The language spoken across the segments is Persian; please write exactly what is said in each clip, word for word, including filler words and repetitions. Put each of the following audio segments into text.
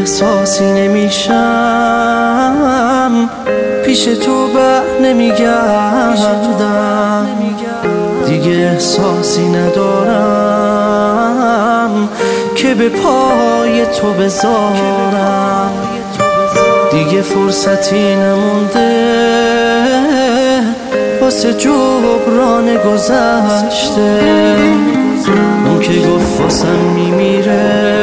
احساسی نمیشم، پیش تو بر نمیگردم. دیگه احساسی ندارم که به پای تو بذارم. دیگه فرصتی نمونده واسه جبران گذشته. اون که گفت واسم میمیره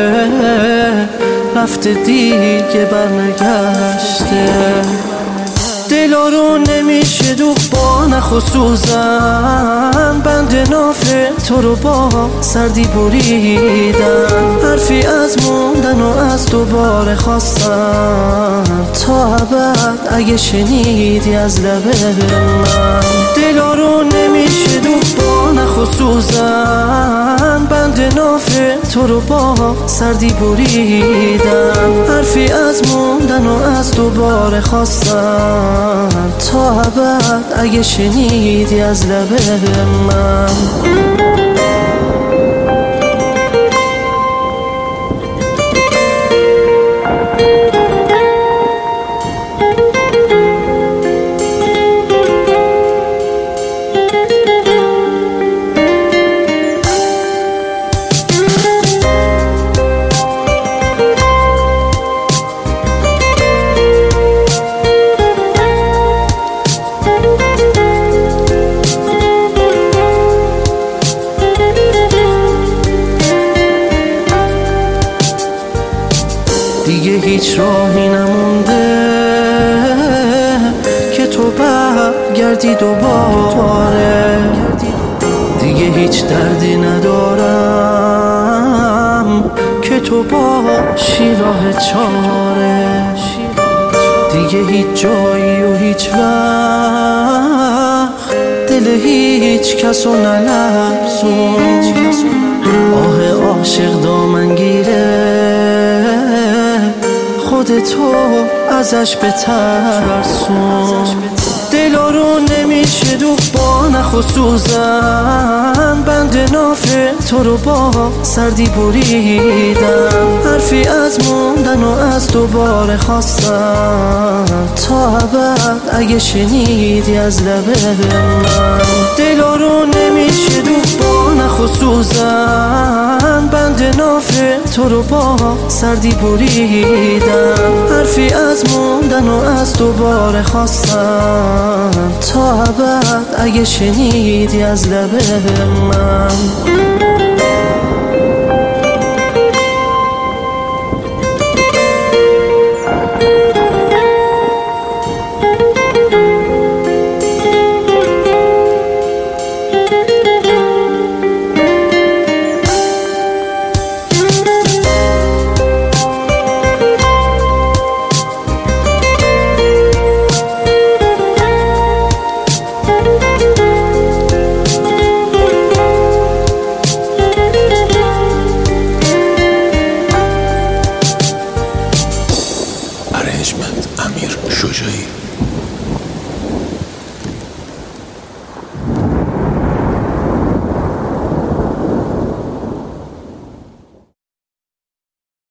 رفته دیگه برنگشته. دلا رو نمیشه دوخت با نخ و سوزن، بند ناف تو رو با سردی بریدن. حرفی از موندن و از دوباره خواستن تا ابد اگه شنیدی از لب من. دلا رو نمیشه دوخت با نخ و سوزن، بند ناف تو رو با سردی بریدن. حرفی از موندن و از دوباره خواستن تا ابد اگه شنیدی از لب من. دیگه هیچ راهی نمونده که تو برگردی دوباره. دیگه هیچ دردی ندارم که تو باشی راه چاره. دیگه هیچ جایی و هیچ وقت دل هیچ کسو نلرزون. آه عاشق دامنگیره خودتو ازش بترسون. دلا رو نمیشه دوخت با نخ و سوزن، بند ناف تو رو با سردی بریدن. حرفی از موندن و از دوباره خواستن تا ابد اگه شنیدی از لب من. دلا رو نمیشه دوخت با نخ و سوزن، بند ناف تو رو با سردی بریدن. حرفی از موندن و از دوباره خواستن تا ابد اگه شنیدی از لب من.